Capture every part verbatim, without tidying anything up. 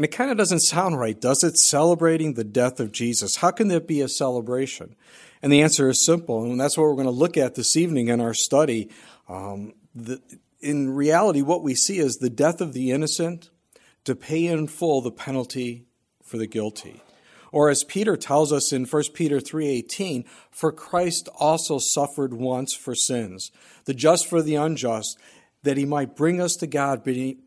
And it kind of doesn't sound right, does it? Celebrating the death of Jesus. How can that be a celebration? And the answer is simple, and that's what we're going to look at this evening in our study. Um, the, in reality, what we see is the death of the innocent to pay in full the penalty for the guilty. Or as Peter tells us in First Peter three eighteen, for Christ also suffered once for sins, the just for the unjust, that he might bring us to God, being,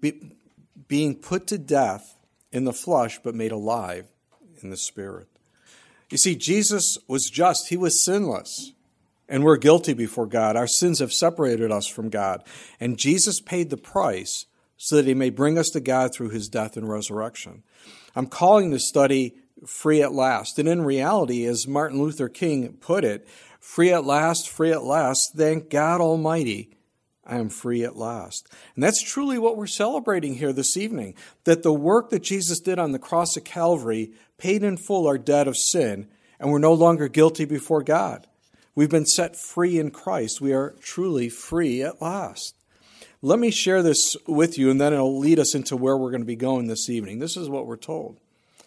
being put to death in the flesh, but made alive in the spirit. You see, Jesus was just. He was sinless. And we're guilty before God. Our sins have separated us from God. And Jesus paid the price so that he may bring us to God through his death and resurrection. I'm calling this study Free at Last. And in reality, as Martin Luther King put it, free at last, free at last, thank God Almighty, I am free at last. And that's truly what we're celebrating here this evening, that the work that Jesus did on the cross of Calvary paid in full our debt of sin, and we're no longer guilty before God. We've been set free in Christ. We are truly free at last. Let me share this with you, and then it'll lead us into where we're going to be going this evening. This is what we're told.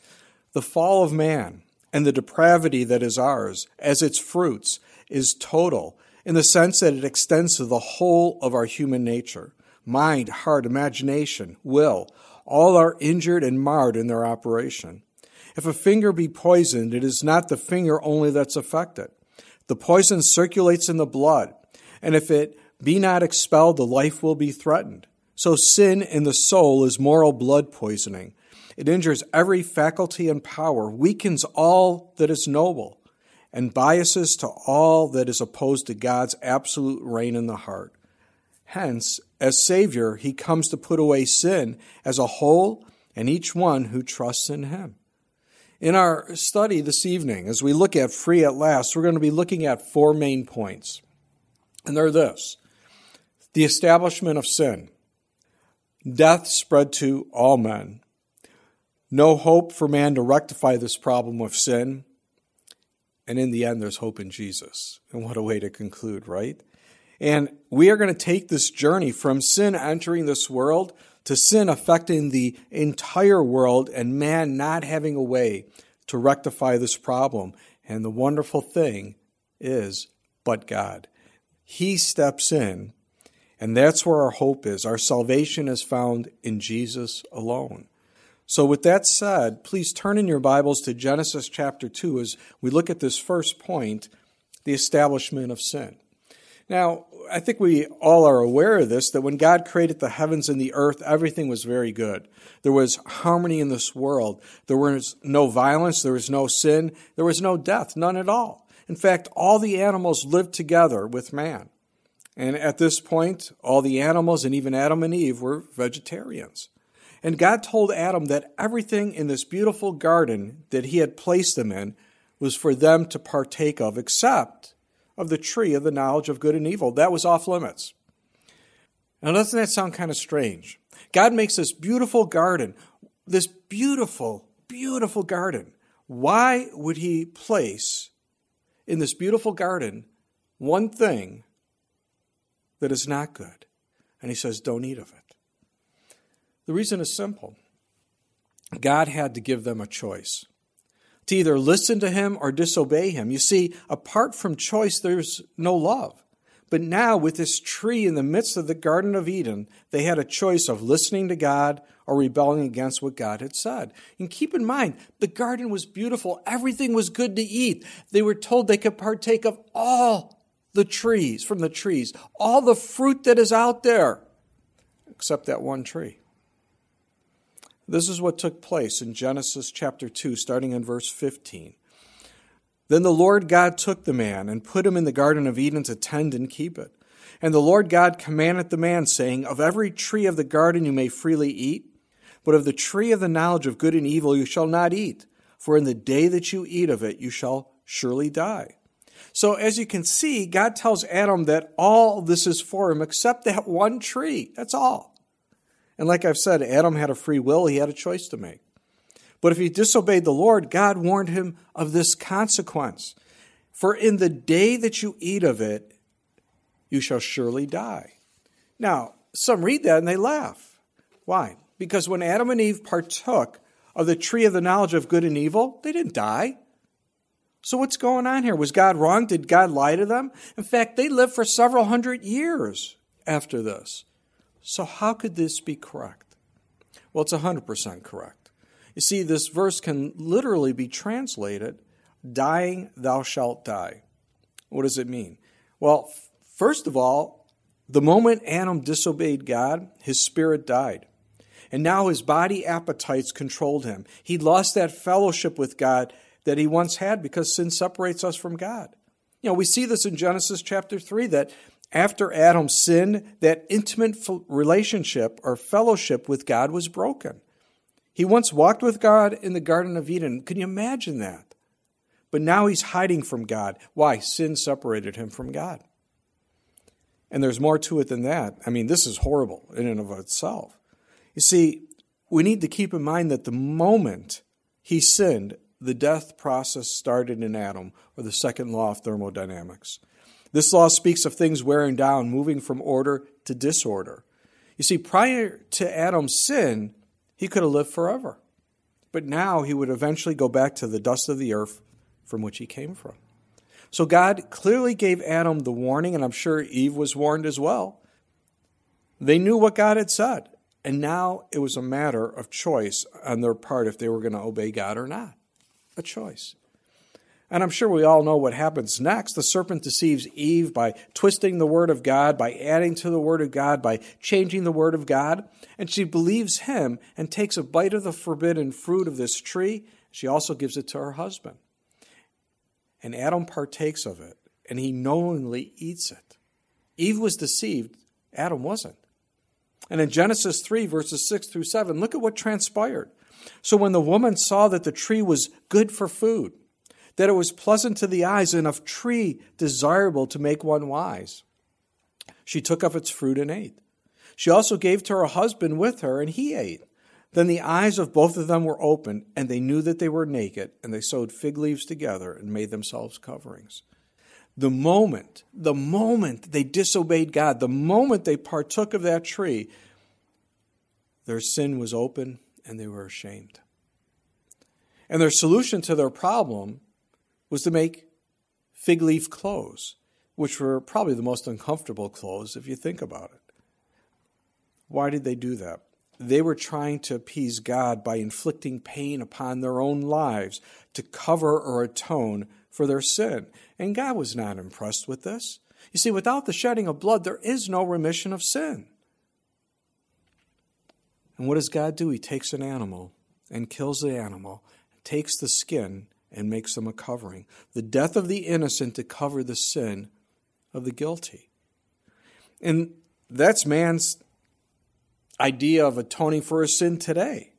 The fall of man and the depravity that is ours, as its fruits, is total, in the sense that it extends to the whole of our human nature. Mind, heart, imagination, will, all are injured and marred in their operation. If a finger be poisoned, it is not the finger only that's affected. The poison circulates in the blood, and if it be not expelled, the life will be threatened. So sin in the soul is moral blood poisoning. It injures every faculty and power, weakens all that is noble, and biases to all that is opposed to God's absolute reign in the heart. Hence, as Savior, he comes to put away sin as a whole and each one who trusts in him. In our study this evening, as we look at Free at Last, we're going to be looking at four main points. And they're this: the establishment of sin, death spread to all men, no hope for man to rectify this problem of sin, and in the end, there's hope in Jesus. And what a way to conclude, right? And we are going to take this journey from sin entering this world to sin affecting the entire world and man not having a way to rectify this problem. And the wonderful thing is, but God. He steps in, and that's where our hope is. Our salvation is found in Jesus alone. So with that said, please turn in your Bibles to Genesis chapter two as we look at this first point, the establishment of sin. Now, I think we all are aware of this, that when God created the heavens and the earth, everything was very good. There was harmony in this world. There was no violence. There was no sin. There was no death, none at all. In fact, all the animals lived together with man. And at this point, all the animals and even Adam and Eve were vegetarians. And God told Adam that everything in this beautiful garden that he had placed them in was for them to partake of, except of the tree of the knowledge of good and evil. That was off limits. Now, doesn't that sound kind of strange? God makes this beautiful garden, this beautiful, beautiful garden. Why would he place in this beautiful garden one thing that is not good? And he says, don't eat of it. The reason is simple. God had to give them a choice, to either listen to him or disobey him. You see, apart from choice, there's no love. But now, with this tree in the midst of the Garden of Eden, they had a choice of listening to God or rebelling against what God had said. And keep in mind, the garden was beautiful. Everything was good to eat. They were told they could partake of all the trees, from the trees, all the fruit that is out there, except that one tree. This is what took place in Genesis chapter two, starting in verse fifteen. Then the Lord God took the man and put him in the Garden of Eden to tend and keep it. And the Lord God commanded the man, saying, of every tree of the garden you may freely eat, but of the tree of the knowledge of good and evil you shall not eat, for in the day that you eat of it you shall surely die. So as you can see, God tells Adam that all this is for him except that one tree. That's all. And like I've said, Adam had a free will. He had a choice to make. But if he disobeyed the Lord, God warned him of this consequence. For in the day that you eat of it, you shall surely die. Now, some read that and they laugh. Why? Because when Adam and Eve partook of the tree of the knowledge of good and evil, they didn't die. So what's going on here? Was God wrong? Did God lie to them? In fact, they lived for several hundred years after this. So how could this be correct? Well, it's one hundred percent correct. You see, this verse can literally be translated, dying thou shalt die. What does it mean? Well, first of all, the moment Adam disobeyed God, his spirit died. And now his body appetites controlled him. He lost that fellowship with God that he once had because sin separates us from God. You know, we see this in Genesis chapter three, that after Adam sinned, that intimate relationship or fellowship with God was broken. He once walked with God in the Garden of Eden. Can you imagine that? But now he's hiding from God. Why? Sin separated him from God. And there's more to it than that. I mean, this is horrible in and of itself. You see, we need to keep in mind that the moment he sinned, the death process started in Adam, or the second law of thermodynamics. This law speaks of things wearing down, moving from order to disorder. You see, prior to Adam's sin, he could have lived forever. But now he would eventually go back to the dust of the earth from which he came from. So God clearly gave Adam the warning, and I'm sure Eve was warned as well. They knew what God had said. And now it was a matter of choice on their part if they were going to obey God or not. A choice. And I'm sure we all know what happens next. The serpent deceives Eve by twisting the word of God, by adding to the word of God, by changing the word of God. And she believes him and takes a bite of the forbidden fruit of this tree. She also gives it to her husband. And Adam partakes of it, and he knowingly eats it. Eve was deceived. Adam wasn't. And in Genesis three, verses six through seven, look at what transpired. So when the woman saw that the tree was good for food, that it was pleasant to the eyes, and a tree desirable to make one wise, she took of its fruit and ate. She also gave to her husband with her, and he ate. Then the eyes of both of them were opened, and they knew that they were naked, and they sewed fig leaves together and made themselves coverings. The moment, the moment they disobeyed God, the moment they partook of that tree, their sin was open and they were ashamed. And their solution to their problem was to make fig leaf clothes, which were probably the most uncomfortable clothes if you think about it. Why did they do that? They were trying to appease God by inflicting pain upon their own lives to cover or atone for their sin. And God was not impressed with this. You see, without the shedding of blood, there is no remission of sin. And what does God do? He takes an animal and kills the animal, takes the skin and makes them a covering. The death of the innocent to cover the sin of the guilty. And that's man's idea of atoning for his sin today.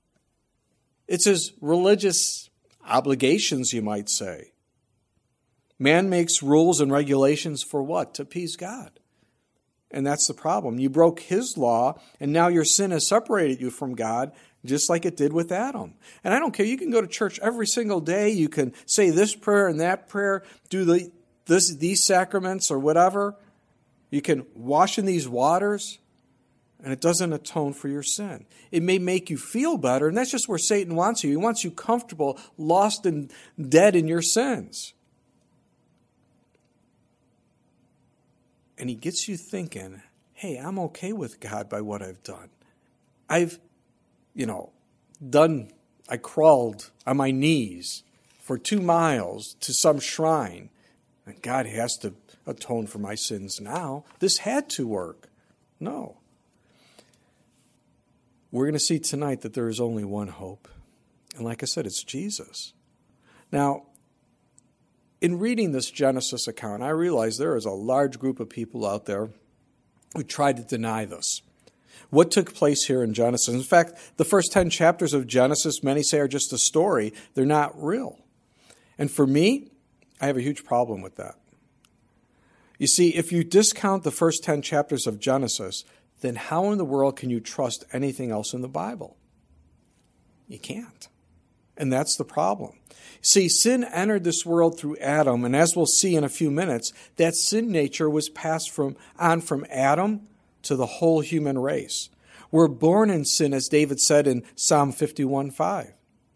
It's his religious obligations, you might say. Man makes rules and regulations for what? To appease God. And that's the problem. You broke his law, and now your sin has separated you from God, just like it did with Adam. And I don't care. You can go to church every single day. You can say this prayer and that prayer, do the, this, these sacraments or whatever. You can wash in these waters, and it doesn't atone for your sin. It may make you feel better, and that's just where Satan wants you. He wants you comfortable, lost and dead in your sins. And he gets you thinking, hey, I'm okay with God by what I've done. I've, you know, done, I crawled on my knees for two miles to some shrine. And God has to atone for my sins now. This had to work. No. We're going to see tonight that there is only one hope. And like I said, it's Jesus. Now, in reading this Genesis account, I realize there is a large group of people out there who try to deny this. What took place here in Genesis? In fact, the first ten chapters of Genesis, many say, are just a story. They're not real. And for me, I have a huge problem with that. You see, if you discount the first ten chapters of Genesis, then how in the world can you trust anything else in the Bible? You can't. And that's the problem. See, sin entered this world through Adam, and as we'll see in a few minutes, that sin nature was passed from on from Adam to the whole human race. We're born in sin, as David said in Psalm fifty-one five.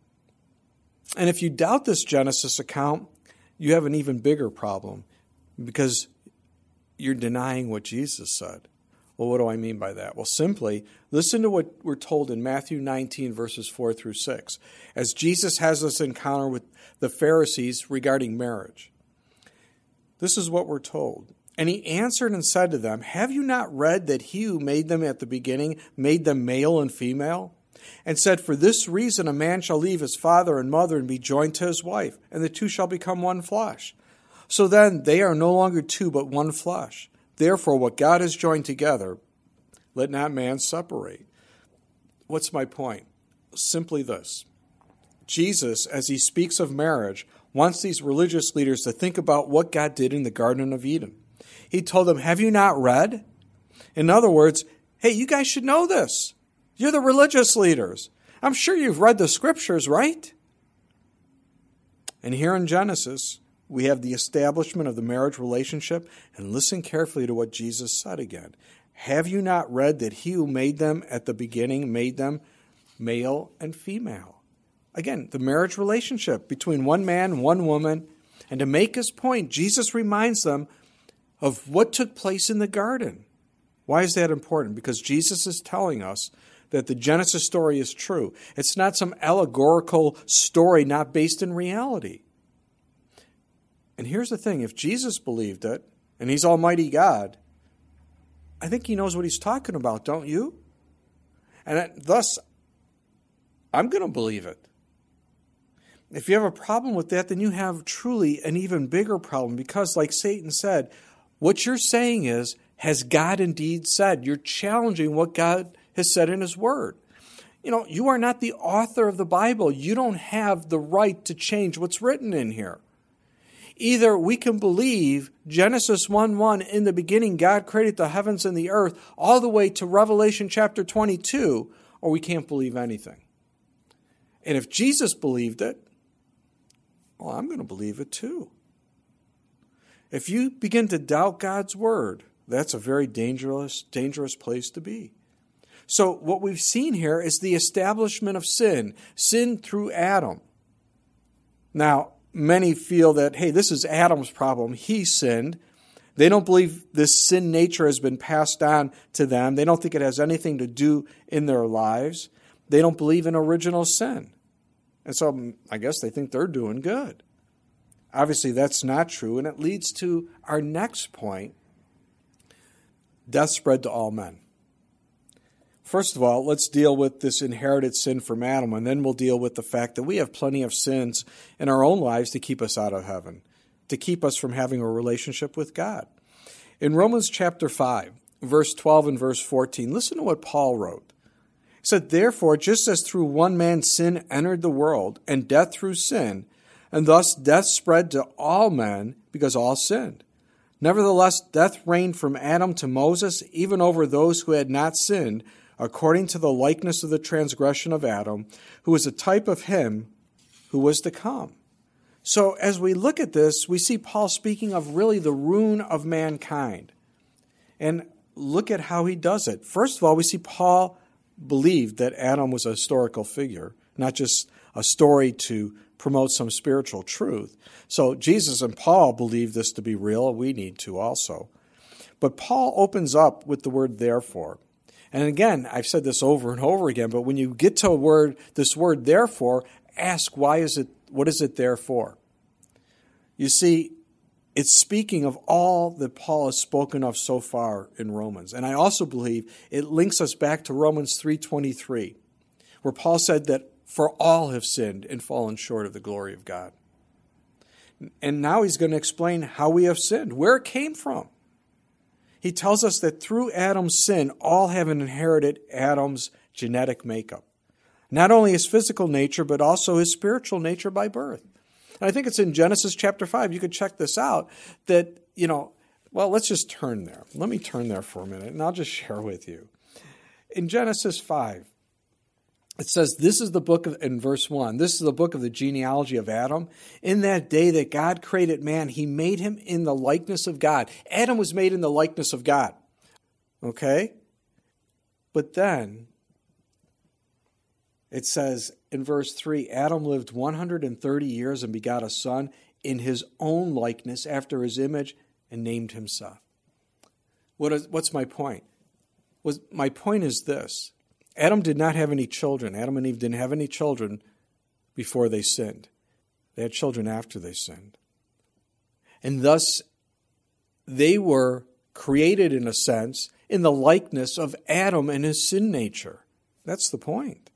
And if you doubt this Genesis account, you have an even bigger problem, because you're denying what Jesus said. Well, what do I mean by that? Well, simply, listen to what we're told in Matthew nineteen, verses four through six, as Jesus has this encounter with the Pharisees regarding marriage. This is what we're told. And he answered and said to them, have you not read that he who made them at the beginning made them male and female? And said, for this reason a man shall leave his father and mother and be joined to his wife, and the two shall become one flesh. So then they are no longer two, but one flesh. Therefore, what God has joined together, let not man separate. What's my point? Simply this. Jesus, as he speaks of marriage, wants these religious leaders to think about what God did in the Garden of Eden. He told them, have you not read? In other words, hey, you guys should know this. You're the religious leaders. I'm sure you've read the scriptures, right? And here in Genesis, we have the establishment of the marriage relationship, and listen carefully to what Jesus said again. Have you not read that he who made them at the beginning made them male and female? Again, the marriage relationship between one man and one woman. And to make his point, Jesus reminds them of what took place in the garden. Why is that important? Because Jesus is telling us that the Genesis story is true. It's not some allegorical story not based in reality. And here's the thing, if Jesus believed it, and he's Almighty God, I think he knows what he's talking about, don't you? And thus, I'm going to believe it. If you have a problem with that, then you have truly an even bigger problem, because like Satan said, what you're saying is, has God indeed said? You're challenging what God has said in his word. You know, you are not the author of the Bible. You don't have the right to change what's written in here. Either we can believe Genesis one one, in the beginning God created the heavens and the earth, all the way to Revelation chapter twenty-two, or we can't believe anything. And if Jesus believed it, well, I'm going to believe it too. If you begin to doubt God's word, that's a very dangerous, dangerous place to be. So what we've seen here is the establishment of sin, sin through Adam. Now, many feel that, hey, this is Adam's problem. He sinned. They don't believe this sin nature has been passed on to them. They don't think it has anything to do in their lives. They don't believe in original sin. And so I guess they think they're doing good. Obviously, that's not true, and it leads to our next point. Death spread to all men. First of all, let's deal with this inherited sin from Adam, and then we'll deal with the fact that we have plenty of sins in our own lives to keep us out of heaven, to keep us from having a relationship with God. In Romans chapter five, verse twelve and verse fourteen, listen to what Paul wrote. He said, therefore, just as through one man sin entered the world, and death through sin, and thus death spread to all men because all sinned. Nevertheless, death reigned from Adam to Moses, even over those who had not sinned, according to the likeness of the transgression of Adam, who was a type of him who was to come. So as we look at this, we see Paul speaking of really the ruin of mankind. And look at how he does it. First of all, we see Paul believed that Adam was a historical figure, not just a story to promote some spiritual truth. So Jesus and Paul believe this to be real. We need to also. But Paul opens up with the word therefore. And again, I've said this over and over again, but when you get to a word, this word therefore, ask why is it, what is it there for? You see, it's speaking of all that Paul has spoken of so far in Romans. And I also believe it links us back to Romans three twenty-three, where Paul said that for all have sinned and fallen short of the glory of God. And now he's going to explain how we have sinned, where it came from. He tells us that through Adam's sin, all have inherited Adam's genetic makeup. Not only his physical nature, but also his spiritual nature by birth. And I think it's in Genesis chapter five, you could check this out, that, you know, well, let's just turn there. Let me turn there for a minute, and I'll just share with you. In Genesis five, it says, this is the book of, in verse one, this is the book of the genealogy of Adam. In that day that God created man, he made him in the likeness of God. Adam was made in the likeness of God. Okay? But then it says in verse three, Adam lived one hundred thirty years and begot a son in his own likeness after his image and named him Seth. What is, what's my point? Was, my point is this. Adam did not have any children. Adam and Eve didn't have any children before they sinned. They had children after they sinned. And thus, they were created, in a sense, in the likeness of Adam and his sin nature. That's the point.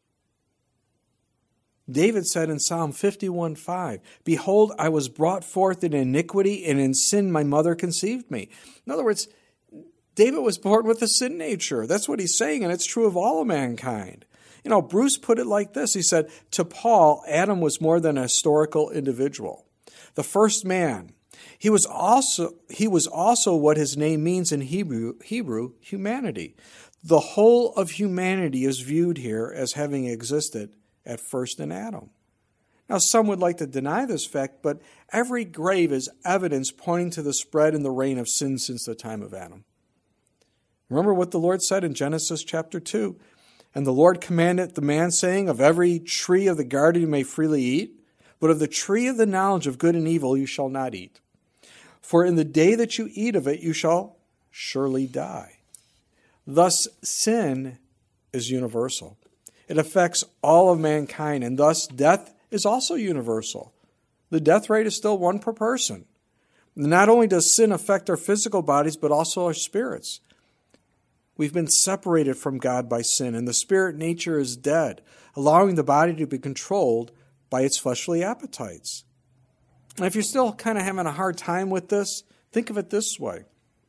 David said in Psalm fifty-one five, Behold, I was brought forth in iniquity, and in sin my mother conceived me. In other words, David was born with a sin nature. That's what he's saying, and it's true of all of mankind. You know, Bruce put it like this. He said, to Paul, Adam was more than a historical individual. The first man. He was also he was also what his name means in Hebrew, Hebrew, humanity. The whole of humanity is viewed here as having existed at first in Adam. Now, some would like to deny this fact, but every grave is evidence pointing to the spread and the reign of sin since the time of Adam. Remember what the Lord said in Genesis chapter two. And the Lord commanded the man, saying, Of every tree of the garden you may freely eat, but of the tree of the knowledge of good and evil you shall not eat. For in the day that you eat of it you shall surely die. Thus sin is universal. It affects all of mankind, and thus death is also universal. The death rate is still one per person. Not only does sin affect our physical bodies, but also our spirits. We've been separated from God by sin, and the spirit nature is dead, allowing the body to be controlled by its fleshly appetites. And if you're still kind of having a hard time with this, think of it this way.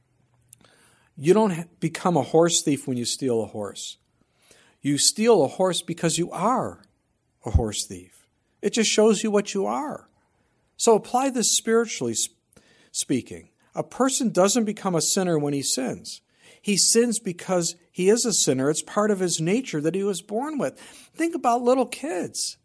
You don't become a horse thief when you steal a horse. You steal a horse because you are a horse thief. It just shows you what you are. So apply this spiritually speaking. A person doesn't become a sinner when he sins. He sins because he is a sinner. It's part of his nature that he was born with. Think about little kids.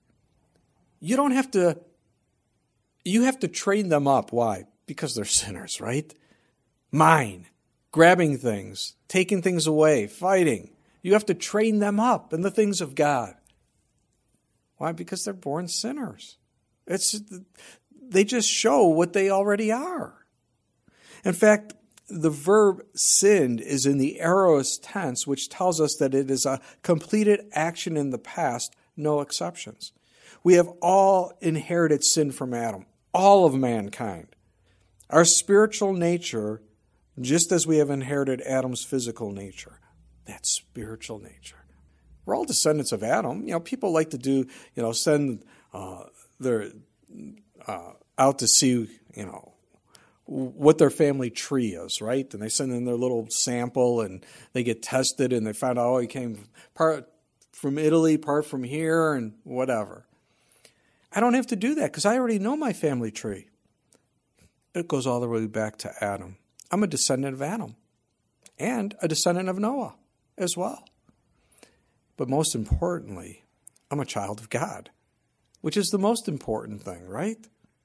You don't have to, you have to train them up. Why? Because they're sinners, right? Mine, grabbing things, taking things away, fighting. You have to train them up in the things of God. Why? Because they're born sinners. It's, they just show what they already are. In fact, the verb sinned is in the aorist tense, which tells us that it is a completed action in the past, no exceptions. We have all inherited sin from Adam, all of mankind. Our spiritual nature, just as we have inherited Adam's physical nature, that's spiritual nature. We're all descendants of Adam. You know, people like to do, you know, send uh, their uh, out to see, you know, what their family tree is, right? And they send in their little sample and they get tested and they find out, oh, he came part from Italy, part from here, and whatever. I don't have to do that because I already know my family tree. It goes all the way back to Adam. I'm a descendant of Adam and a descendant of Noah as well. But most importantly, I'm a child of God, which is the most important thing, right?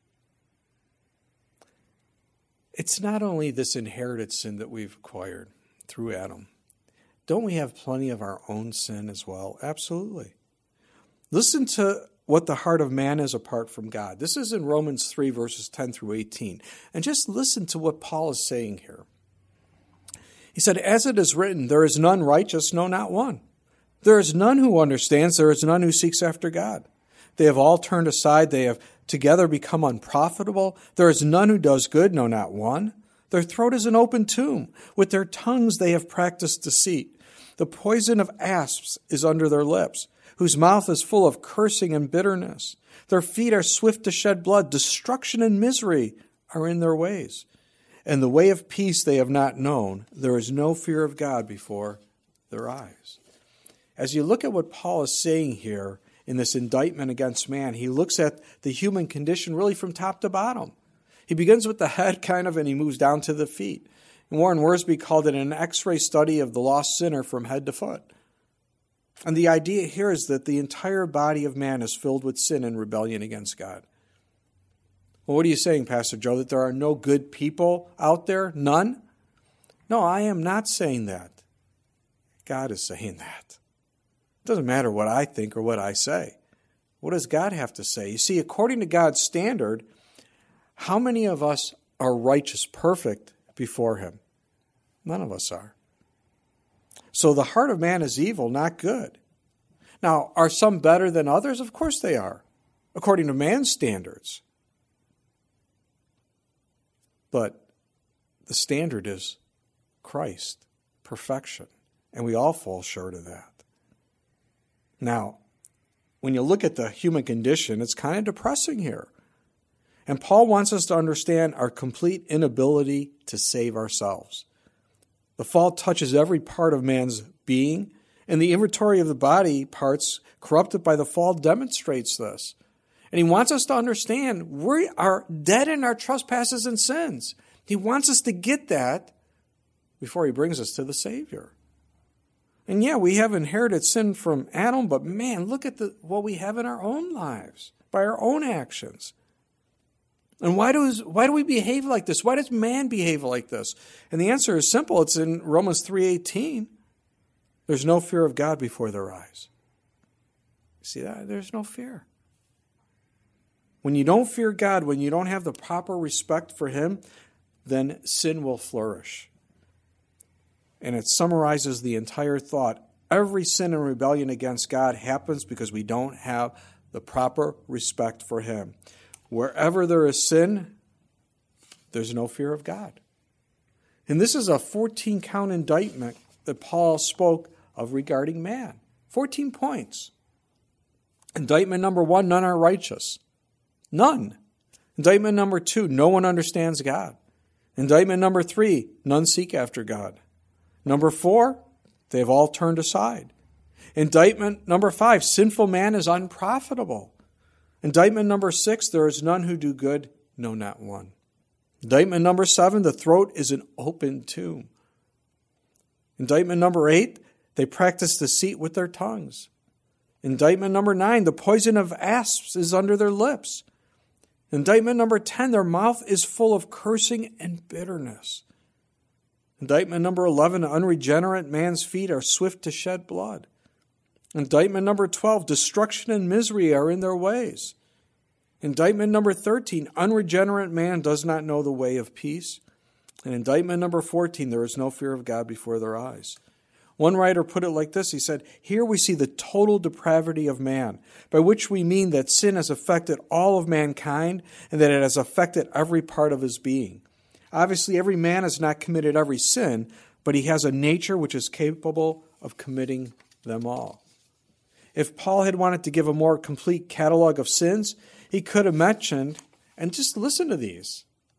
It's not only this inherited sin that we've acquired through Adam. Don't we have plenty of our own sin as well? Absolutely. Listen to what the heart of man is apart from God. This is in Romans three, verses ten through eighteen. And just listen to what Paul is saying here. He said, As it is written, there is none righteous, no, not one. There is none who understands, there is none who seeks after God. They have all turned aside, they have together become unprofitable. There is none who does good, no, not one. Their throat is an open tomb. With their tongues they have practiced deceit. The poison of asps is under their lips, whose mouth is full of cursing and bitterness. Their feet are swift to shed blood. Destruction and misery are in their ways. And the way of peace they have not known. There is no fear of God before their eyes. As you look at what Paul is saying here, in this indictment against man, he looks at the human condition really from top to bottom. He begins with the head kind of and he moves down to the feet. And Warren Wiersbe called it an x-ray study of the lost sinner from head to foot. And the idea here is that the entire body of man is filled with sin and rebellion against God. Well, what are you saying, Pastor Joe, that there are no good people out there? None? No, I am not saying that. God is saying that. It doesn't matter what I think or what I say. What does God have to say? You see, according to God's standard, how many of us are righteous, perfect before him? None of us are. So the heart of man is evil, not good. Now, are some better than others? Of course they are, according to man's standards. But the standard is Christ, perfection, and we all fall short of that. Now, when you look at the human condition, it's kind of depressing here. And Paul wants us to understand our complete inability to save ourselves. The fall touches every part of man's being, and the inventory of the body parts corrupted by the fall demonstrates this. And he wants us to understand we are dead in our trespasses and sins. He wants us to get that before he brings us to the Savior. And yeah, we have inherited sin from Adam, but man, look at the, what we have in our own lives, by our own actions. And why does why do we behave like this? Why does man behave like this? And the answer is simple. It's in Romans three eighteen. There's no fear of God before their eyes. See that? There's no fear. When you don't fear God, when you don't have the proper respect for him, then sin will flourish. And it summarizes the entire thought. Every sin and rebellion against God happens because we don't have the proper respect for him. Wherever there is sin, there's no fear of God. And this is a fourteen-count indictment that Paul spoke of regarding man. fourteen points. Indictment number one, none are righteous. None. Indictment number two, no one understands God. Indictment number three, none seek after God. Number four, they have all turned aside. Indictment number five, sinful man is unprofitable. Indictment number six, there is none who do good, no, not one. Indictment number seven, the throat is an open tomb. Indictment number eight, they practice deceit with their tongues. Indictment number nine, the poison of asps is under their lips. Indictment number ten, their mouth is full of cursing and bitterness. Indictment number eleven, an unregenerate man's feet are swift to shed blood. Indictment number twelve, destruction and misery are in their ways. Indictment number thirteen, unregenerate man does not know the way of peace. And indictment number fourteen, there is no fear of God before their eyes. One writer put it like this. He said, here we see the total depravity of man, by which we mean that sin has affected all of mankind and that it has affected every part of his being. Obviously, every man has not committed every sin, but he has a nature which is capable of committing them all. If Paul had wanted to give a more complete catalog of sins, he could have mentioned, and just listen to these,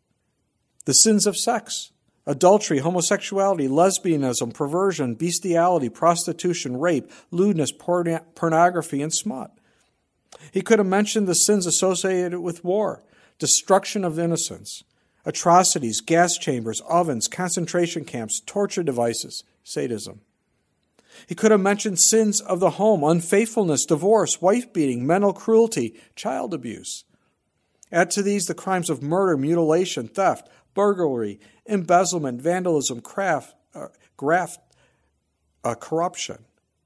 the sins of sex, adultery, homosexuality, lesbianism, perversion, bestiality, prostitution, rape, lewdness, porn- pornography, and smut. He could have mentioned the sins associated with war, destruction of innocence, atrocities, gas chambers, ovens, concentration camps, torture devices, sadism. He could have mentioned sins of the home, unfaithfulness, divorce, wife-beating, mental cruelty, child abuse. Add to these the crimes of murder, mutilation, theft, burglary, embezzlement, vandalism, craft, uh, graft, uh, corruption.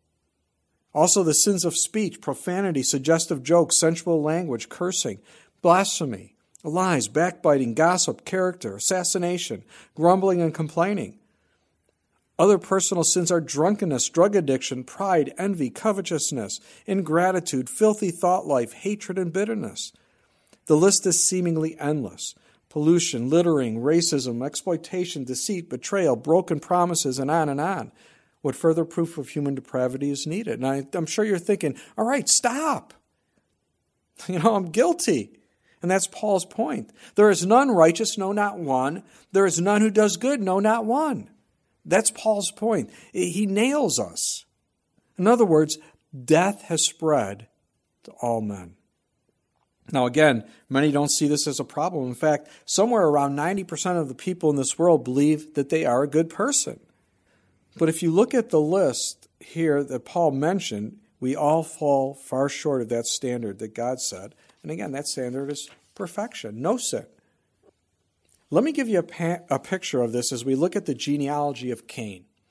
Also the sins of speech, profanity, suggestive jokes, sensual language, cursing, blasphemy, lies, backbiting, gossip, character, assassination, grumbling and complaining. Other personal sins are drunkenness, drug addiction, pride, envy, covetousness, ingratitude, filthy thought life, hatred, and bitterness. The list is seemingly endless. Pollution, littering, racism, exploitation, deceit, betrayal, broken promises, and on and on. What further proof of human depravity is needed? And I, I'm sure you're thinking, all right, stop. You know, I'm guilty. And that's Paul's point. There is none righteous, no, not one. There is none who does good, no, not one. That's Paul's point. He nails us. In other words, death has spread to all men. Now again, many don't see this as a problem. In fact, somewhere around ninety percent of the people in this world believe that they are a good person. But if you look at the list here that Paul mentioned, we all fall far short of that standard that God set. And again, that standard is perfection, no sin. Let me give you a, pa- a picture of this as we look at the genealogy of Cain.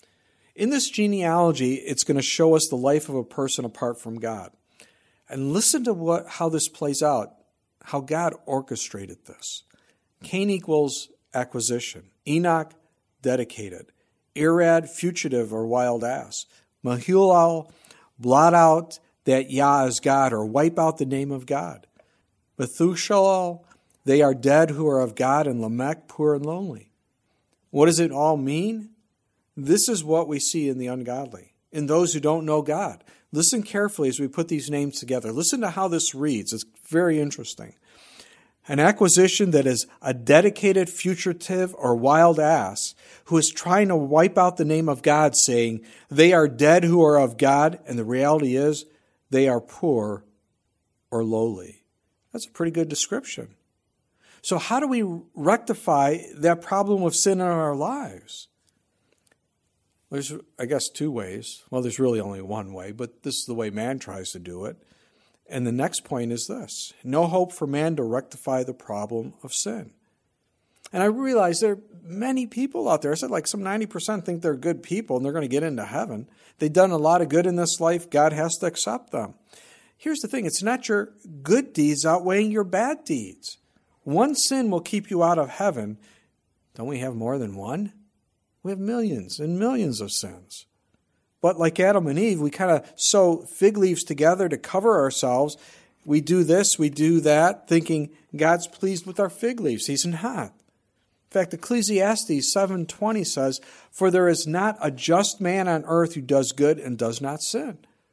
In this genealogy, it's going to show us the life of a person apart from God. And listen to what how this plays out, how God orchestrated this. Cain equals acquisition. Enoch, dedicated. Irad, fugitive or wild ass. Mahulalel, blot out that Yah is God or wipe out the name of God. Methuselah, they are dead who are of God, and Lamech, poor and lonely. What does it all mean? This is what we see in the ungodly, in those who don't know God. Listen carefully as we put these names together. Listen to how this reads. It's very interesting. An acquisition that is a dedicated fugitive or wild ass who is trying to wipe out the name of God, saying they are dead who are of God, and the reality is they are poor or lowly. That's a pretty good description. So how do we rectify that problem of sin in our lives? There's, I guess, two ways. Well, there's really only one way, but this is the way man tries to do it. And the next point is this: no hope for man to rectify the problem of sin. And I realize there are many people out there. I said like some ninety percent think they're good people and they're going to get into heaven. They've done a lot of good in this life. God has to accept them. Here's the thing. It's not your good deeds outweighing your bad deeds. One sin will keep you out of heaven. Don't we have more than one? We have millions and millions of sins. But like Adam and Eve, we kind of sew fig leaves together to cover ourselves. We do this, we do that, thinking God's pleased with our fig leaves. He's not. In fact, Ecclesiastes seven twenty says, "For there is not a just man on earth who does good and does not sin."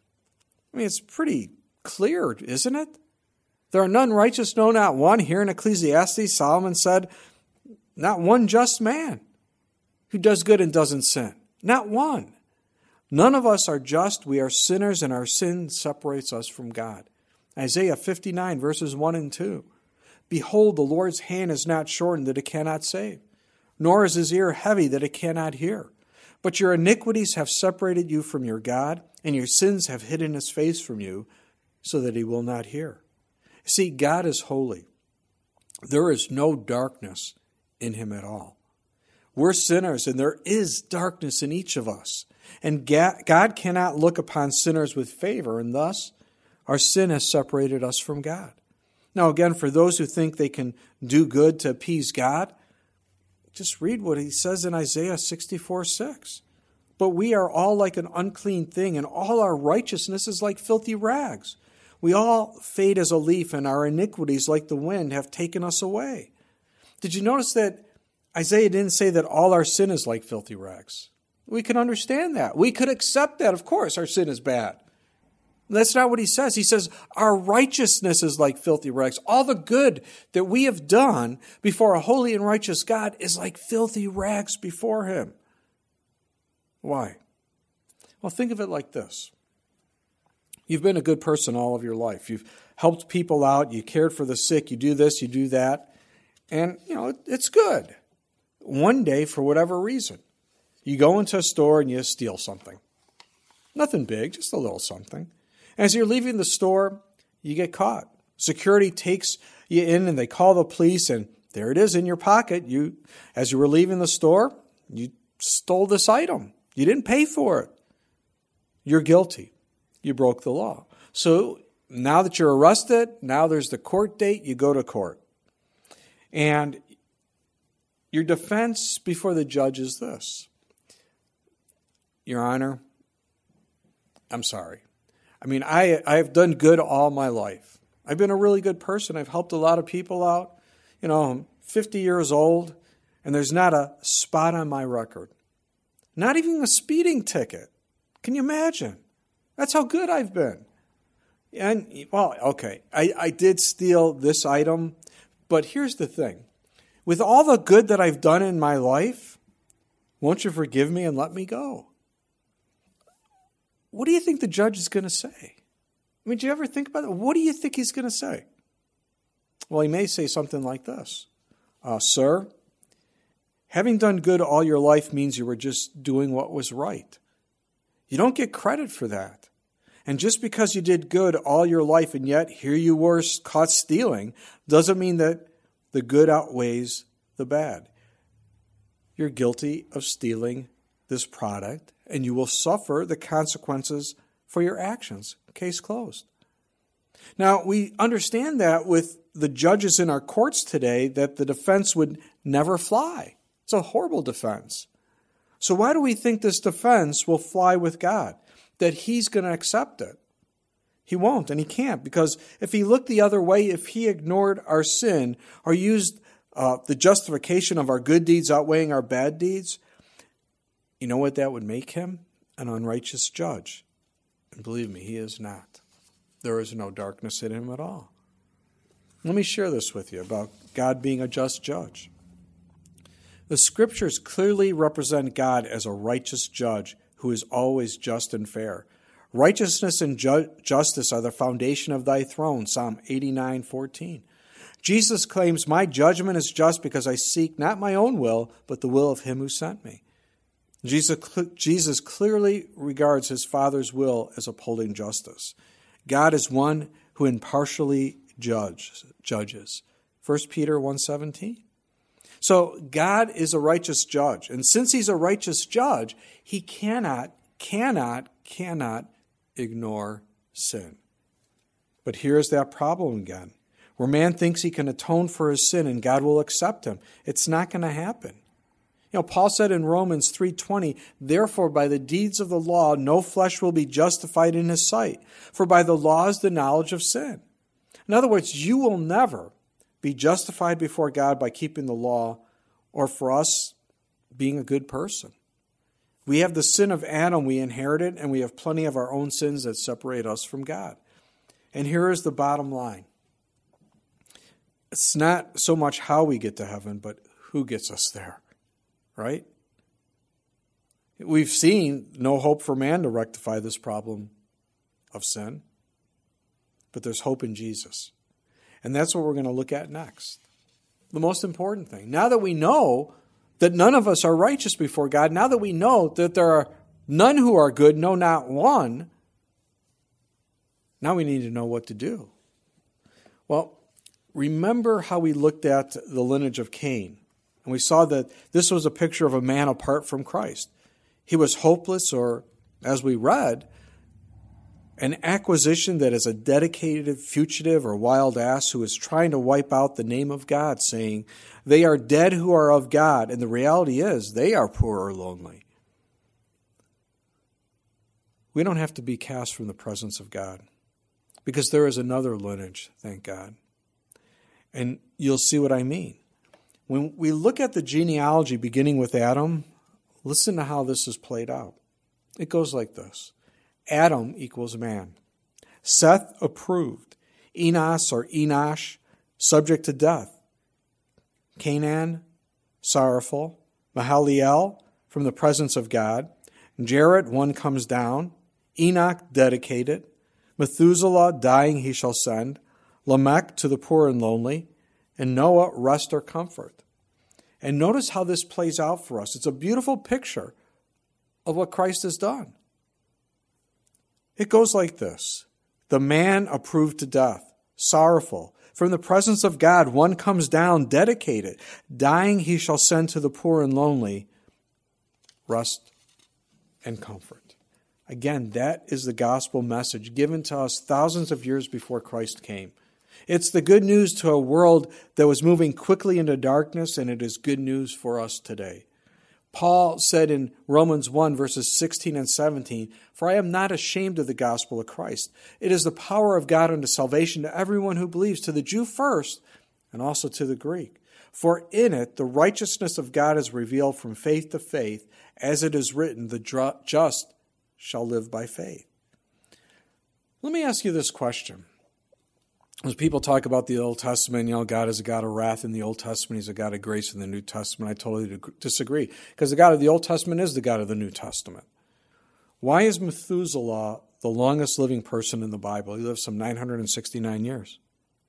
I mean, it's pretty clear, isn't it? There are none righteous, no, not one. Here in Ecclesiastes, Solomon said, not one just man who does good and doesn't sin. Not one. None of us are just. We are sinners, and our sin separates us from God. Isaiah fifty-nine, verses one and two. "Behold, the Lord's hand is not shortened that it cannot save, nor is his ear heavy that it cannot hear. But your iniquities have separated you from your God, and your sins have hidden his face from you, so that he will not hear." See, God is holy. There is no darkness in him at all. We're sinners, and there is darkness in each of us. And God cannot look upon sinners with favor, and thus our sin has separated us from God. Now, again, for those who think they can do good to appease God, just read what he says in Isaiah sixty-four six. "But we are all like an unclean thing, and all our righteousness is like filthy rags. We all fade as a leaf, and our iniquities, like the wind, have taken us away." Did you notice that Isaiah didn't say that all our sin is like filthy rags? We can understand that. We could accept that. Of course, our sin is bad. That's not what he says. He says our righteousness is like filthy rags. All the good that we have done before a holy and righteous God is like filthy rags before him. Why? Well, think of it like this. You've been a good person all of your life. You've helped people out. You cared for the sick. You do this, you do that. And, you know, it's good. One day, for whatever reason, you go into a store and you steal something. Nothing big, just a little something. As you're leaving the store, you get caught. Security takes you in and they call the police, and there it is in your pocket. You, as you were leaving the store, you stole this item. You didn't pay for it. You're guilty. You broke the law. So now that you're arrested, now there's the court date, you go to court. And your defense before the judge is this: Your Honor, I'm sorry. I mean, I, I've done good all my life. I've been a really good person. I've helped a lot of people out. You know, I'm fifty years old, and there's not a spot on my record. Not even a speeding ticket. Can you imagine? That's how good I've been. And, well, okay, I, I did steal this item, but here's the thing. With all the good that I've done in my life, won't you forgive me and let me go? What do you think the judge is going to say? I mean, do you ever think about it? What do you think he's going to say? Well, he may say something like this. Uh, Sir, having done good all your life means you were just doing what was right. You don't get credit for that. And just because you did good all your life and yet here you were caught stealing doesn't mean that the good outweighs the bad. You're guilty of stealing this product, and you will suffer the consequences for your actions. Case closed. Now, we understand that with the judges in our courts today, that the defense would never fly. It's a horrible defense. So why do we think this defense will fly with God? That he's going to accept it? He won't, and he can't, because if he looked the other way, if he ignored our sin or used uh, the justification of our good deeds outweighing our bad deeds, you know what that would make him? An unrighteous judge. And believe me, he is not. There is no darkness in him at all. Let me share this with you about God being a just judge. The Scriptures clearly represent God as a righteous judge who is always just and fair. Righteousness and ju- justice are the foundation of thy throne, Psalm eighty-nine fourteen. Jesus claims, my judgment is just because I seek not my own will, but the will of him who sent me. Jesus, Jesus clearly regards his Father's will as upholding justice. God is one who impartially judge, judges. First Peter one seventeen. So God is a righteous judge. And since he's a righteous judge, he cannot, cannot, cannot ignore sin. But here's that problem again, where man thinks he can atone for his sin and God will accept him. It's not going to happen. You know, Paul said in Romans three twenty, therefore by the deeds of the law no flesh will be justified in his sight, for by the law is the knowledge of sin. In other words, you will never be justified before God by keeping the law or for us being a good person. We have the sin of Adam we inherited, and we have plenty of our own sins that separate us from God. And here is the bottom line. It's not so much how we get to heaven, but who gets us there, right? We've seen no hope for man to rectify this problem of sin, but there's hope in Jesus. And that's what we're going to look at next. The most important thing. Now that we know that none of us are righteous before God, now that we know that there are none who are good, no, not one, now we need to know what to do. Well, remember how we looked at the lineage of Cain. And we saw that this was a picture of a man apart from Christ. He was hopeless, or, as we read, an acquisition that is a dedicated fugitive or wild ass who is trying to wipe out the name of God, saying, they are dead who are of God. And the reality is, they are poor or lonely. We don't have to be cast from the presence of God, because there is another lineage, thank God. And you'll see what I mean. When we look at the genealogy beginning with Adam, listen to how this is played out. It goes like this. Adam equals man. Seth approved. Enos or Enosh, subject to death. Canaan, sorrowful. Mahalalel, from the presence of God. Jared, one comes down. Enoch, dedicated. Methuselah, dying he shall send. Lamech, to the poor and lonely. And Noah, rest or comfort. And notice how this plays out for us. It's a beautiful picture of what Christ has done. It goes like this. The man approved to death, sorrowful. From the presence of God, one comes down, dedicated. Dying he shall send to the poor and lonely rest and comfort. Again, that is the gospel message given to us thousands of years before Christ came. It's the good news to a world that was moving quickly into darkness, and it is good news for us today. Paul said in Romans one, verses sixteen and seventeen, for I am not ashamed of the gospel of Christ. It is the power of God unto salvation to everyone who believes, to the Jew first, and also to the Greek. For in it the righteousness of God is revealed from faith to faith, as it is written, the just shall live by faith. Let me ask you this question. As people talk about the Old Testament, you know, God is a God of wrath in the Old Testament, he's a God of grace in the New Testament. I totally disagree, because the God of the Old Testament is the God of the New Testament. Why is Methuselah the longest living person in the Bible? He lived some nine hundred sixty-nine years.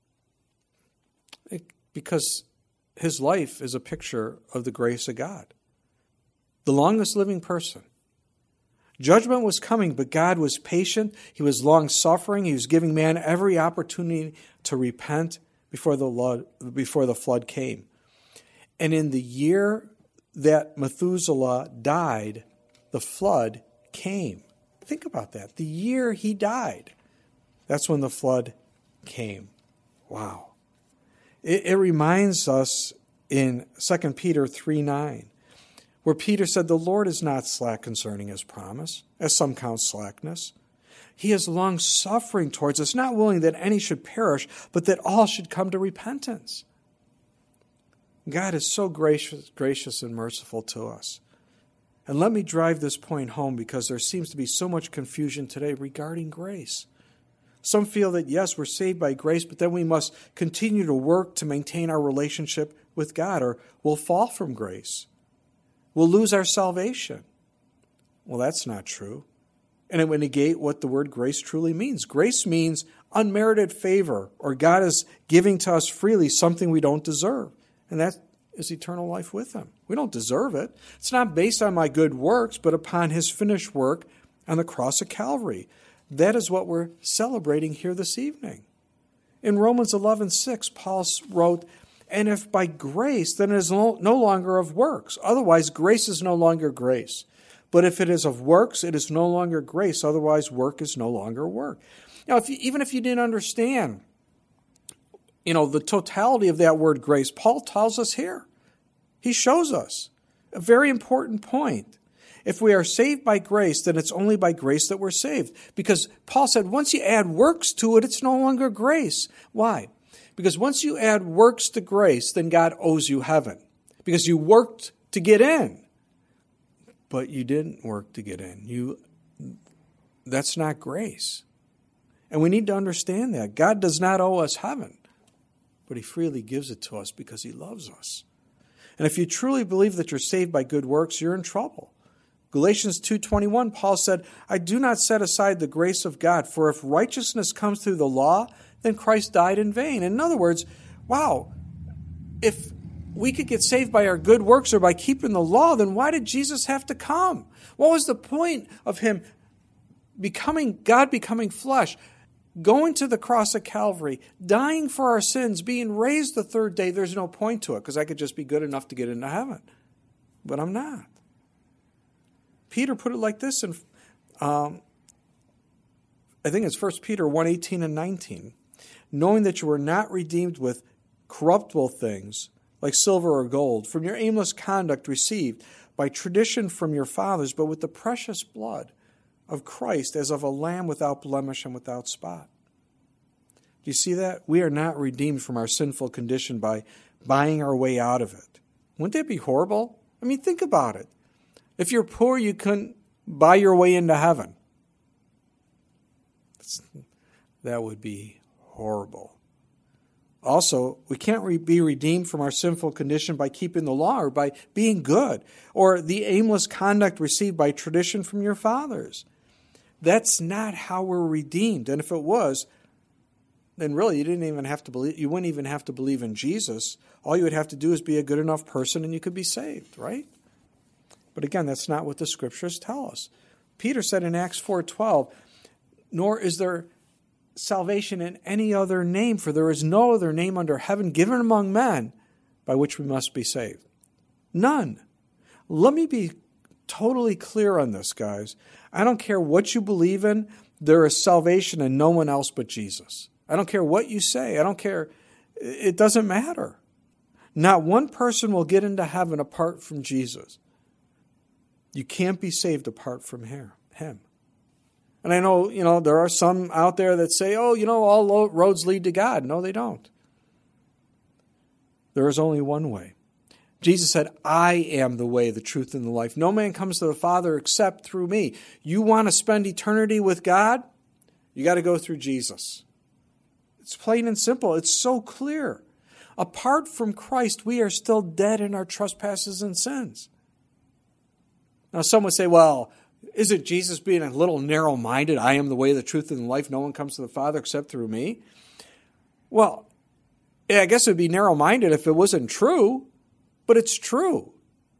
It, because his life is a picture of the grace of God. The longest living person. Judgment was coming, but God was patient. He was long-suffering. He was giving man every opportunity to repent before the flood, before the flood came. And in the year that Methuselah died, the flood came. Think about that. The year he died, that's when the flood came. Wow. It, it reminds us in Second Peter three nine, where Peter said, the Lord is not slack concerning his promise, as some count slackness. He is long-suffering towards us, not willing that any should perish, but that all should come to repentance. God is so gracious, gracious and merciful to us. And let me drive this point home, because there seems to be so much confusion today regarding grace. Some feel that, yes, we're saved by grace, but then we must continue to work to maintain our relationship with God, or we'll fall from grace. We'll lose our salvation. Well, that's not true. And it would negate what the word grace truly means. Grace means unmerited favor, or God is giving to us freely something we don't deserve. And that is eternal life with him. We don't deserve it. It's not based on my good works, but upon his finished work on the cross of Calvary. That is what we're celebrating here this evening. In Romans eleven six, Paul wrote, and if by grace, then it is no longer of works. Otherwise, grace is no longer grace. But if it is of works, it is no longer grace. Otherwise, work is no longer work. Now, if you, even if you didn't understand, you know, the totality of that word grace, Paul tells us here. He shows us a very important point. If we are saved by grace, then it's only by grace that we're saved. Because Paul said once you add works to it, it's no longer grace. Why? Because once you add works to grace, then God owes you heaven. Because you worked to get in. But you didn't work to get in. You, that's not grace. And we need to understand that. God does not owe us heaven, but he freely gives it to us because he loves us. And if you truly believe that you're saved by good works, you're in trouble. Galatians two twenty-one, Paul said, I do not set aside the grace of God, for if righteousness comes through the law, then Christ died in vain. In other words, wow, if we could get saved by our good works or by keeping the law, then why did Jesus have to come? What was the point of him becoming, God becoming flesh, going to the cross of Calvary, dying for our sins, being raised the third day? There's no point to it, because I could just be good enough to get into heaven. But I'm not. Peter put it like this, in, um, I think it's First Peter one eighteen and nineteen. Knowing that you were not redeemed with corruptible things, like silver or gold, from your aimless conduct received by tradition from your fathers, but with the precious blood of Christ, as of a lamb without blemish and without spot. Do you see that? We are not redeemed from our sinful condition by buying our way out of it. Wouldn't that be horrible? I mean, think about it. If you're poor, you couldn't buy your way into heaven. That would be horrible. Also, we can't re- be redeemed from our sinful condition by keeping the law or by being good, or the aimless conduct received by tradition from your fathers. That's not how we're redeemed. And if it was, then really you didn't even have to believe, you wouldn't even have to believe in Jesus. All you would have to do is be a good enough person and you could be saved, right? But again, that's not what the scriptures tell us. Peter said in Acts four twelve, nor is there salvation in any other name, for there is no other name under heaven given among men by which we must be saved. None. Let me be totally clear on this, guys. I don't care what you believe in. There is salvation in no one else but Jesus. I don't care what you say. I don't care. It doesn't matter. Not one person will get into heaven apart from Jesus. You can't be saved apart from him. And I know, you know, there are some out there that say, oh, you know, all roads lead to God. No, they don't. There is only one way. Jesus said, I am the way, the truth, and the life. No man comes to the Father except through me. You want to spend eternity with God? You got to go through Jesus. It's plain and simple. It's so clear. Apart from Christ, we are still dead in our trespasses and sins. Now, some would say, well, isn't Jesus being a little narrow-minded? I am the way, the truth, and the life. No one comes to the Father except through me. Well, yeah, I guess it would be narrow-minded if it wasn't true, but it's true.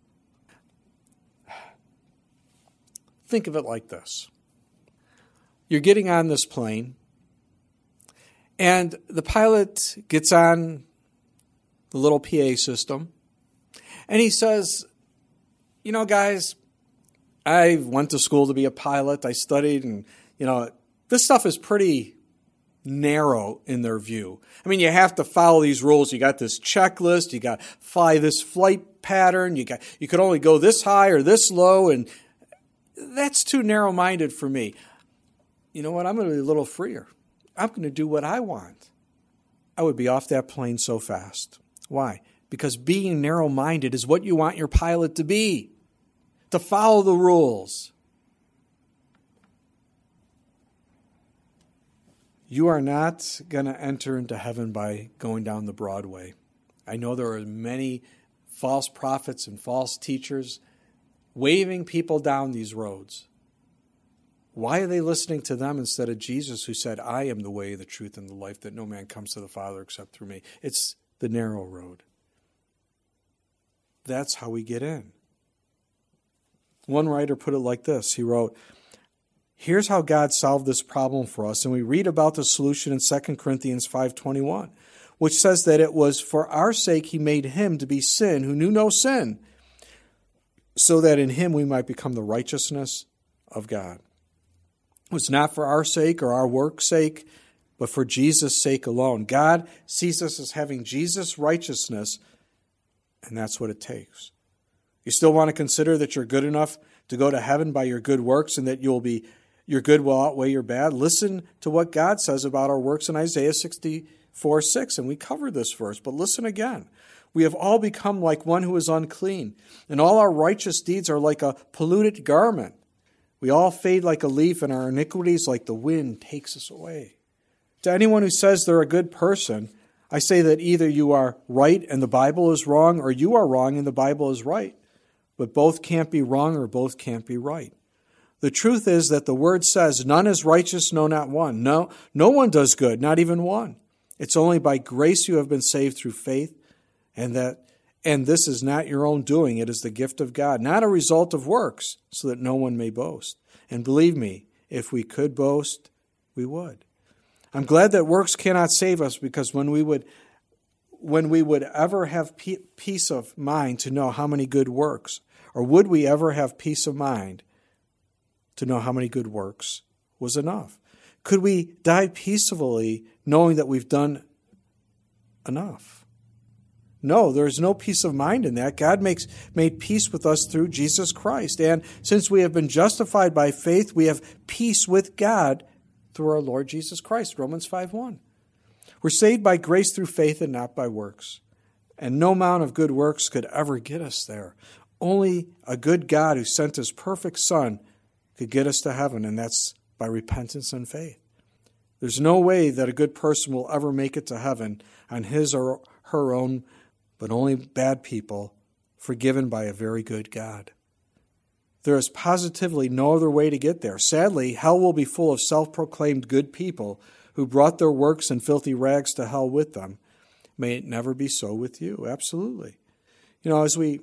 Think of it like this. You're getting on this plane, and the pilot gets on the little P A system, and he says, you know, guys, I went to school to be a pilot. I studied, and, you know, this stuff is pretty narrow in their view. I mean, you have to follow these rules. You got this checklist. You got to fly this flight pattern. You got you could only go this high or this low, and that's too narrow-minded for me. You know what? I'm going to be a little freer. I'm going to do what I want. I would be off that plane so fast. Why? Because being narrow-minded is what you want your pilot to be, to follow the rules. You are not going to enter into heaven by going down the broad way. I know there are many false prophets and false teachers waving people down these roads. Why are they listening to them instead of Jesus, who said, I am the way, the truth, and the life, that no man comes to the Father except through me? It's the narrow road. That's how we get in. One writer put it like this. He wrote, here's how God solved this problem for us. And we read about the solution in Second Corinthians five twenty-one, which says that it was for our sake he made him to be sin who knew no sin, so that in him we might become the righteousness of God. It was not for our sake or our work's sake, but for Jesus' sake alone. God sees us as having Jesus' righteousness, and that's what it takes. You still want to consider that you're good enough to go to heaven by your good works, and that you'll be your good will outweigh your bad? Listen to what God says about our works in Isaiah sixty-four six, and we covered this verse, but listen again. We have all become like one who is unclean, and all our righteous deeds are like a polluted garment. We all fade like a leaf, and our iniquities like the wind takes us away. To anyone who says they're a good person, I say that either you are right and the Bible is wrong, or you are wrong and the Bible is right. But both can't be wrong, or both can't be right. The truth is that the word says, none is righteous, no, not one. No, no one does good, not even one. It's only by grace you have been saved through faith, and that, and this is not your own doing. It is the gift of God, not a result of works, so that no one may boast. And believe me, if we could boast, we would. I'm glad that works cannot save us, because when we would, when we would ever have peace of mind to know how many good works, or would we ever have peace of mind to know how many good works was enough? Could we die peacefully knowing that we've done enough? No, there is no peace of mind in that. God makes made peace with us through Jesus Christ. And since we have been justified by faith, we have peace with God through our Lord Jesus Christ, Romans five one. We're saved by grace through faith and not by works. And no amount of good works could ever get us there. Only a good God who sent his perfect Son could get us to heaven, and that's by repentance and faith. There's no way that a good person will ever make it to heaven on his or her own, but only bad people forgiven by a very good God. There is positively no other way to get there. Sadly, hell will be full of self-proclaimed good people who brought their works and filthy rags to hell with them. May it never be so with you. Absolutely. You know, as we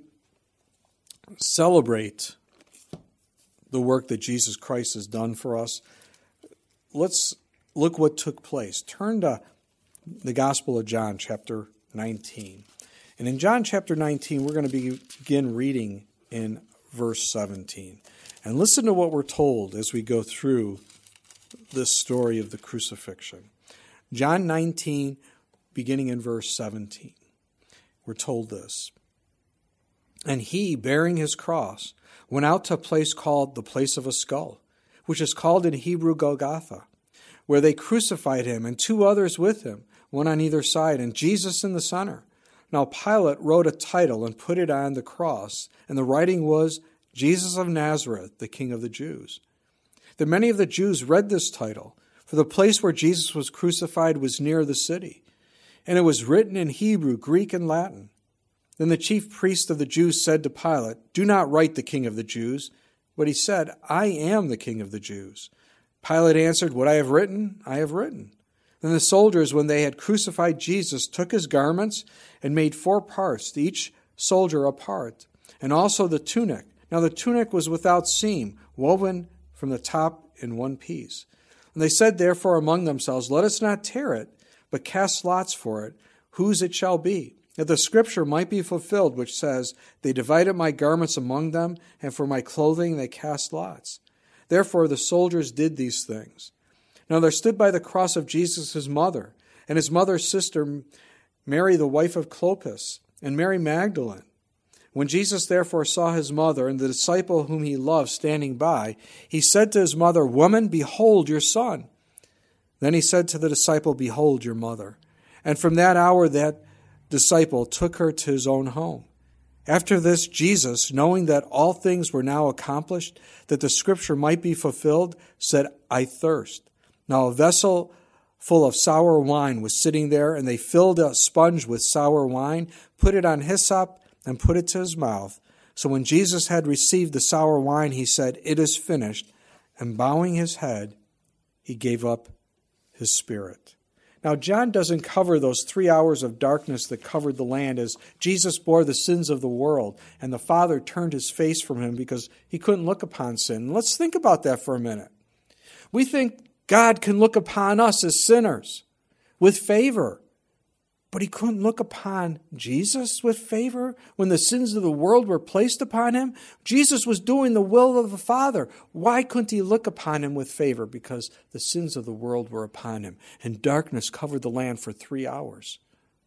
celebrate the work that Jesus Christ has done for us, let's look what took place. Turn to the Gospel of John, chapter nineteen. And in John chapter nineteen, we're going to begin reading in verse seventeen. And listen to what we're told as we go through this story of the crucifixion. John nineteen, beginning in verse seventeen. We're told this. And he, bearing his cross, went out to a place called the place of a skull, which is called in Hebrew Golgotha, where they crucified him and two others with him, one on either side, and Jesus in the center. Now Pilate wrote a title and put it on the cross, and the writing was, Jesus of Nazareth, the King of the Jews. Then many of the Jews read this title, for the place where Jesus was crucified was near the city, and it was written in Hebrew, Greek, and Latin. Then the chief priest of the Jews said to Pilate, do not write the King of the Jews. But he said, I am the King of the Jews. Pilate answered, what I have written, I have written. Then the soldiers, when they had crucified Jesus, took his garments and made four parts, each soldier a part, and also the tunic. Now the tunic was without seam, woven from the top in one piece. And they said therefore among themselves, let us not tear it, but cast lots for it, whose it shall be. that the scripture might be fulfilled, which says, "They divided my garments among them, and for my clothing they cast lots." Therefore the soldiers did these things. Now there stood by the cross of Jesus his mother, and his mother's sister Mary the wife of Clopas, and Mary Magdalene. When Jesus therefore saw his mother and the disciple whom he loved standing by, he said to his mother, "Woman, behold your son." Then he said to the disciple, "Behold your mother." And from that hour that disciple took her to his own home. After this, Jesus, knowing that all things were now accomplished, that the scripture might be fulfilled, said, "I thirst." Now a vessel full of sour wine was sitting there, and they filled a sponge with sour wine, put it on hyssop, and put it to his mouth. So when Jesus had received the sour wine, he said, "It is finished." And bowing his head, he gave up his spirit. Now, John doesn't cover those three hours of darkness that covered the land as Jesus bore the sins of the world, and the Father turned his face from him because he couldn't look upon sin. Let's think about that for a minute. We think God can look upon us as sinners with favor, but he couldn't look upon Jesus with favor when the sins of the world were placed upon him. Jesus was doing the will of the Father. Why couldn't he look upon him with favor? Because the sins of the world were upon him, and darkness covered the land for three hours.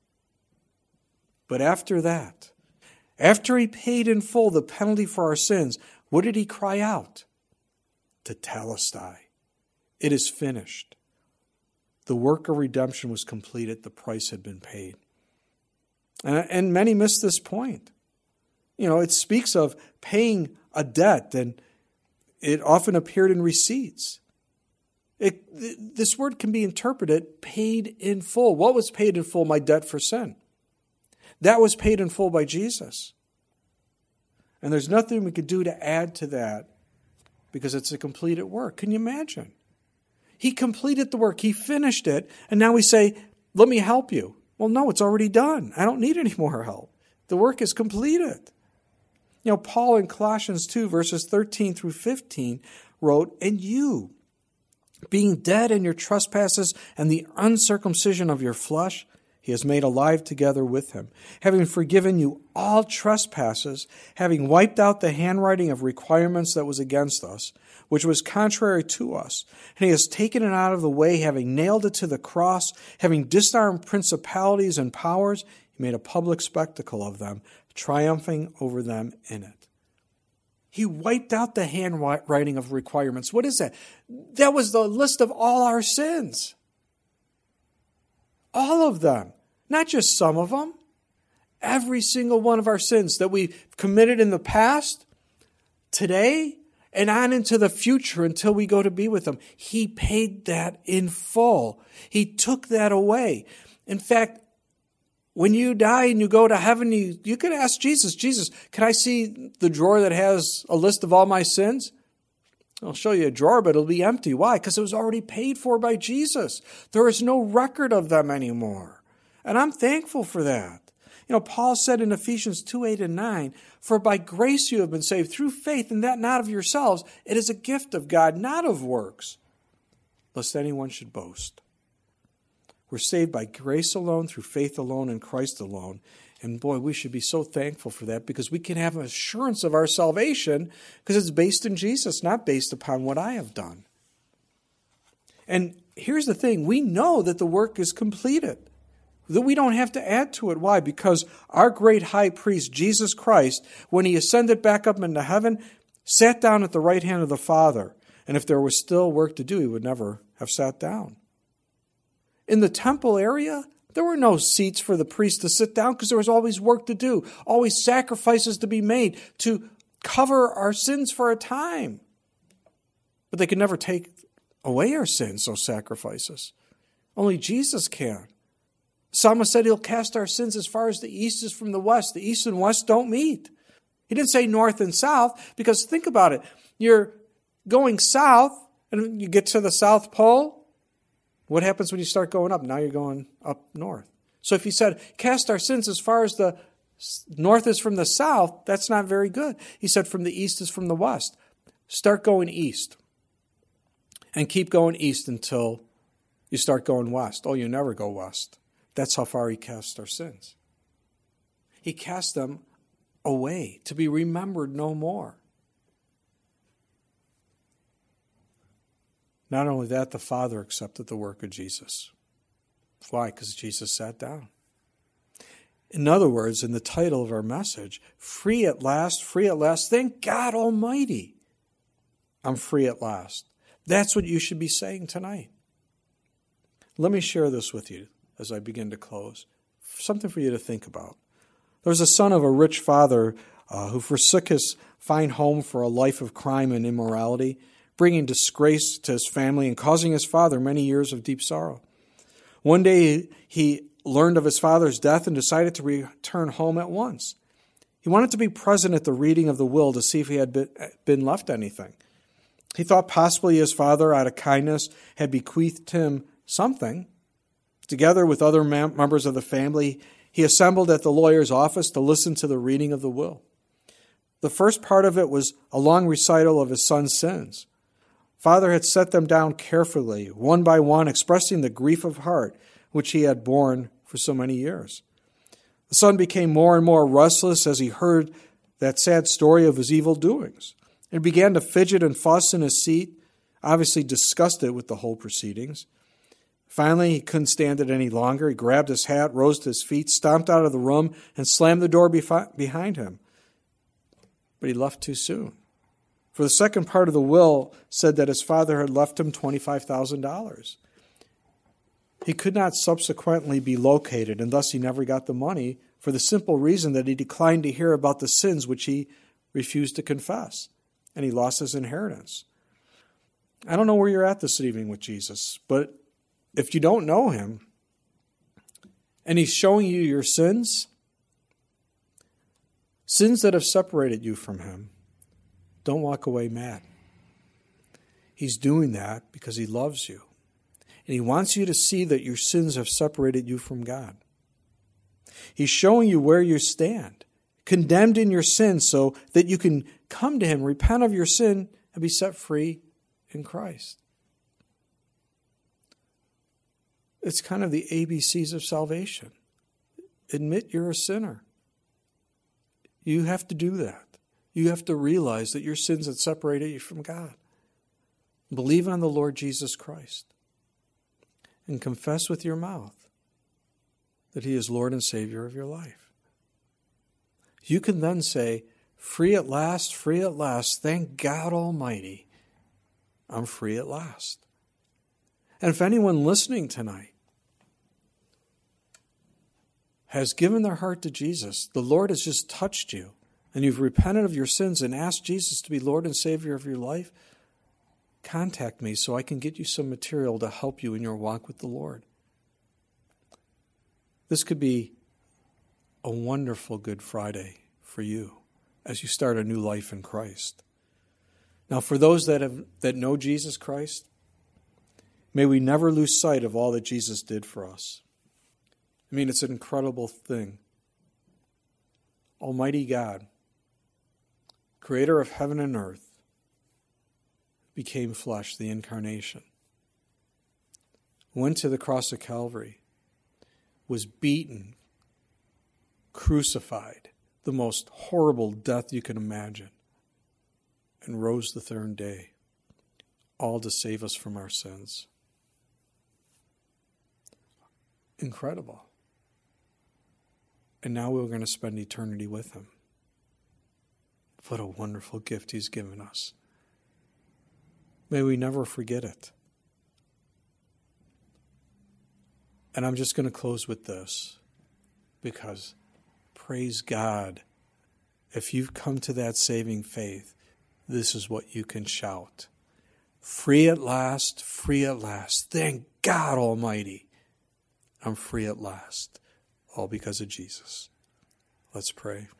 But after that, after he paid in full the penalty for our sins, what did he cry out? Tetelestai. It is finished. The work of redemption was completed. The price had been paid. And many miss this point. You know, it speaks of paying a debt, and it often appeared in receipts. It, this word can be interpreted paid in full. What was paid in full? My debt for sin. That was paid in full by Jesus. And there's nothing we could do to add to that because it's a completed work. Can you imagine? He completed the work. He finished it. And now we say, "Let me help you." Well, no, it's already done. I don't need any more help. The work is completed. You know, Paul in Colossians two, verses thirteen through fifteen wrote, "And you, being dead in your trespasses and the uncircumcision of your flesh, he has made alive together with him, having forgiven you all trespasses, having wiped out the handwriting of requirements that was against us, which was contrary to us. And he has taken it out of the way, having nailed it to the cross, having disarmed principalities and powers, he made a public spectacle of them, triumphing over them in it." He wiped out the handwriting of requirements. What is that? That was the list of all our sins. All of them. Not just some of them. Every single one of our sins that we've committed in the past, today, and on into the future until we go to be with him. He paid that in full. He took that away. In fact, when you die and you go to heaven, you, you could ask Jesus, "Jesus, can I see the drawer that has a list of all my sins?" I'll show you a drawer, but it'll be empty. Why? Because it was already paid for by Jesus. There is no record of them anymore. And I'm thankful for that. You know, Paul said in Ephesians two, eight, and nine, "For by grace you have been saved through faith, and that not of yourselves. It is a gift of God, not of works, lest anyone should boast." We're saved by grace alone, through faith alone, in Christ alone. And boy, we should be so thankful for that because we can have an assurance of our salvation because it's based in Jesus, not based upon what I have done. And here's the thing. We know that the work is completed, that we don't have to add to it. Why? Because our great high priest, Jesus Christ, when he ascended back up into heaven, sat down at the right hand of the Father. And if there was still work to do, he would never have sat down. In the temple area, there were no seats for the priest to sit down because there was always work to do, always sacrifices to be made to cover our sins for a time. But they could never take away our sins, those sacrifices. Only Jesus can. Psalmist said he'll cast our sins as far as the east is from the west. The east and west don't meet. He didn't say north and south because think about it. You're going south and you get to the South Pole. What happens when you start going up? Now you're going up north. So if he said, cast our sins as far as the north is from the south, that's not very good. He said from the east is from the west. Start going east. And keep going east until you start going west. Oh, you never go west. That's how far he casts our sins. He cast them away to be remembered no more. Not only that, the Father accepted the work of Jesus. Why? Because Jesus sat down. In other words, in the title of our message, free at last, free at last, thank God Almighty, I'm free at last. That's what you should be saying tonight. Let me share this with you as I begin to close. Something for you to think about. There was a son of a rich father uh, who forsook his fine home for a life of crime and immorality, bringing disgrace to his family and causing his father many years of deep sorrow. One day he learned of his father's death and decided to return home at once. He wanted to be present at the reading of the will to see if he had been left anything. He thought possibly his father, out of kindness, had bequeathed him something. Together with other members of the family, he assembled at the lawyer's office to listen to the reading of the will. The first part of it was a long recital of his son's sins. Father had set them down carefully, one by one, expressing the grief of heart which he had borne for so many years. The son became more and more restless as he heard that sad story of his evil doings. He began to fidget and fuss in his seat, obviously disgusted with the whole proceedings. Finally, he couldn't stand it any longer. He grabbed his hat, rose to his feet, stomped out of the room, and slammed the door befi- behind him. But he left too soon. For the second part of the will said that his father had left him twenty-five thousand dollars. He could not subsequently be located, and thus he never got the money for the simple reason that he declined to hear about the sins which he refused to confess, and he lost his inheritance. I don't know where you're at this evening with Jesus, but if you don't know him, and he's showing you your sins, sins that have separated you from him, don't walk away mad. He's doing that because he loves you. And he wants you to see that your sins have separated you from God. He's showing you where you stand, condemned in your sin, so that you can come to him, repent of your sin, and be set free in Christ. It's kind of the A B Cs of salvation. Admit you're a sinner. You have to do that. You have to realize that your sins have separated you from God. Believe on the Lord Jesus Christ. And confess with your mouth that he is Lord and Savior of your life. You can then say, free at last, free at last, thank God Almighty, I'm free at last. And if anyone listening tonight has given their heart to Jesus, the Lord has just touched you, and you've repented of your sins and asked Jesus to be Lord and Savior of your life, contact me so I can get you some material to help you in your walk with the Lord. This could be a wonderful Good Friday for you as you start a new life in Christ. Now, for those that have that know Jesus Christ, may we never lose sight of all that Jesus did for us. I mean, it's an incredible thing. Almighty God, creator of heaven and earth, became flesh, the incarnation, went to the cross of Calvary, was beaten, crucified, the most horrible death you can imagine, and rose the third day, all to save us from our sins. Incredible. And now we're going to spend eternity with him. What a wonderful gift he's given us. May we never forget it. And I'm just going to close with this, because praise God, if you've come to that saving faith, this is what you can shout. Free at last, free at last. Thank God Almighty, I'm free at last. All because of Jesus. Let's pray.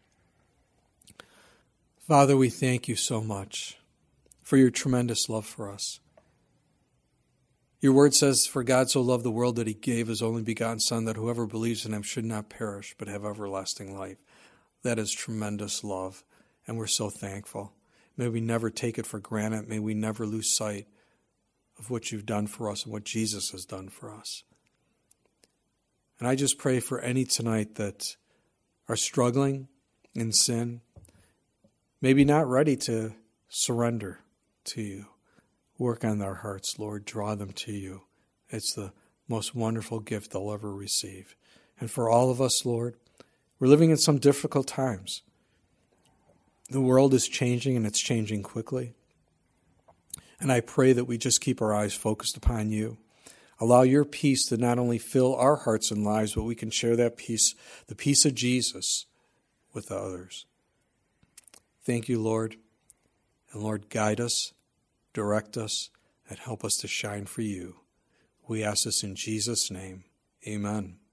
Father, we thank you so much for your tremendous love for us. Your word says, for God so loved the world that he gave his only begotten Son, that whoever believes in him should not perish, but have everlasting life. That is tremendous love, and we're so thankful. May we never take it for granted. May we never lose sight of what you've done for us and what Jesus has done for us. And I just pray for any tonight that are struggling in sin, maybe not ready to surrender to you. Work on their hearts, Lord. Draw them to you. It's the most wonderful gift they'll ever receive. And for all of us, Lord, we're living in some difficult times. The world is changing, and it's changing quickly. And I pray that we just keep our eyes focused upon you. Allow your peace to not only fill our hearts and lives, but we can share that peace, the peace of Jesus, with others. Thank you, Lord. And Lord, guide us, direct us, and help us to shine for you. We ask this in Jesus' name. Amen.